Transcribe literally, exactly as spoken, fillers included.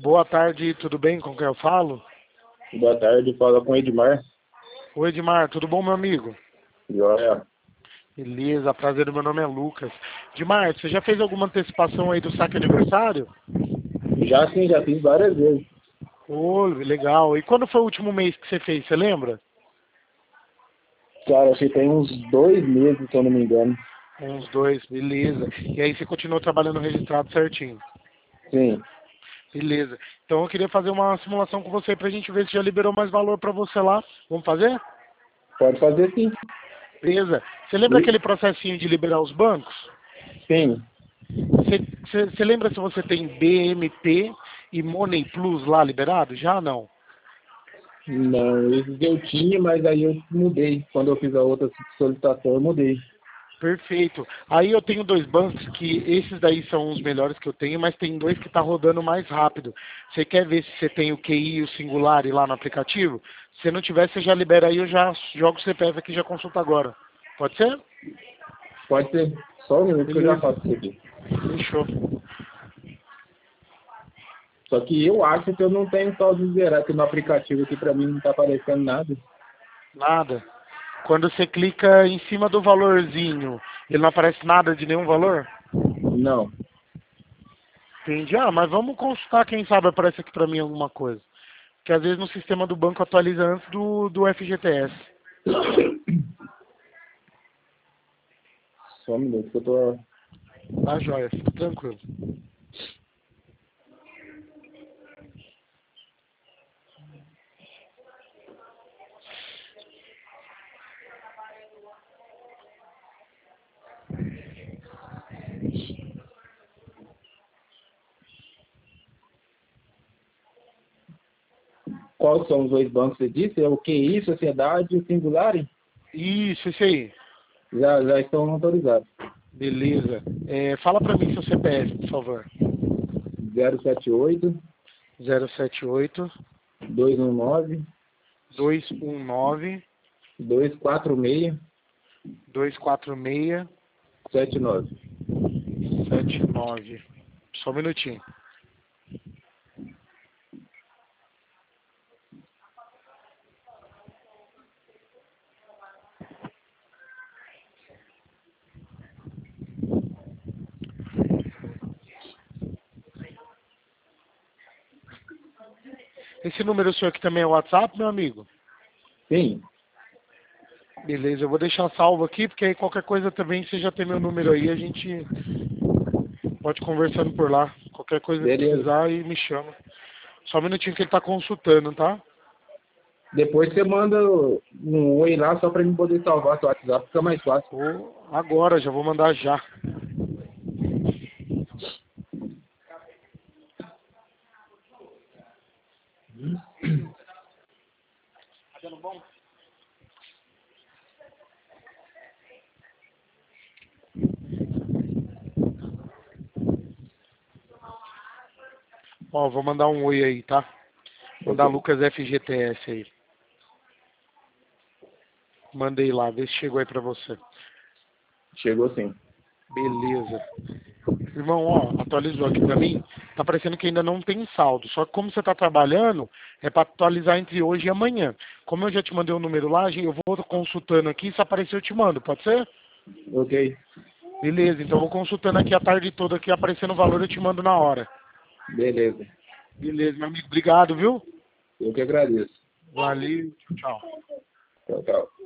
Boa tarde, tudo bem? Com quem eu falo? Boa tarde, fala com o Edmar. Oi, Edmar, tudo bom, meu amigo? Joia. Beleza, prazer, meu nome é Lucas. Edmar, você já fez alguma antecipação aí do saque aniversário? Já sim, já fiz várias vezes. Ô, legal. E quando foi o último mês que você fez, você lembra? Cara, acho que tem uns dois meses, se eu não me engano. Uns dois, beleza. E aí você continuou trabalhando registrado certinho? Sim, Beleza. Então eu queria fazer uma simulação com você pra gente ver se já liberou mais valor pra você lá. Vamos fazer? pode fazer sim. Beleza. Você lembra E- aquele processinho de liberar os bancos? Sim, Você, você, você lembra se você tem B M P e Money Plus lá liberado? Já não? não, esses eu tinha, mas aí eu mudei. Quando eu fiz a outra solicitação, eu mudei. Perfeito. Aí eu tenho dois bancos que esses daí são os melhores que eu tenho, mas tem dois que tá rodando mais rápido. Você quer ver se você tem o Q I e o Singular lá no aplicativo? Se não tiver, você já libera aí, eu já jogo o C P F aqui e já consulta agora. Pode ser? Pode ser. Só um minuto que eu já Beleza. faço isso aqui. Fechou. Só que eu acho que eu não tenho saldo zerado aqui no aplicativo, aqui pra mim não tá aparecendo nada. Nada. Quando você clica em cima do valorzinho, ele não aparece nada de nenhum valor? Não. Entendi. Ah, mas vamos consultar, quem sabe aparece aqui pra mim alguma coisa. Que às vezes no sistema do banco atualiza antes do, do F G T S. Só um minuto que eu tô... Tá joia, fica tranquilo. Quais são os dois bancos que você disse? É o Q I, Sociedade e o Singular? Isso, isso aí. Já, já estão autorizados. Beleza. É, fala pra mim seu C P F, por favor. zero sete oito, zero sete oito, dois um nove, dois um nove, dois quatro seis, dois quatro seis, sete nove. sete nove. Só um minutinho. Esse número seu aqui também é o WhatsApp, meu amigo? Sim, Beleza, eu vou deixar salvo aqui, porque aí qualquer coisa também você já tem meu número aí, a gente pode ir conversando por lá. Qualquer coisa que beleza. precisar, aí me chama. Só um minutinho que ele tá consultando, tá? Depois você manda um oi lá só para mim poder salvar seu WhatsApp, fica mais fácil. Ou agora, já vou mandar já. Tá dando bom? Ó, vou mandar um oi aí, tá? Mandar Ok. Lucas F G T S aí. Mandei lá, vê se chegou aí pra você. Chegou sim. Beleza. Irmão, ó, atualizou aqui pra mim. Tá parecendo que ainda não tem saldo. Só que como você tá trabalhando, é pra atualizar entre hoje e amanhã. Como eu já te mandei o número lá, eu vou consultando aqui. Se aparecer, eu te mando. Pode ser? Ok. Beleza, então eu vou consultando aqui a tarde toda aqui. Aparecendo o valor, eu te mando na hora. Beleza. Beleza, meu amigo. Obrigado, viu? Eu que agradeço. Valeu. Tchau, tchau. Tchau, tchau.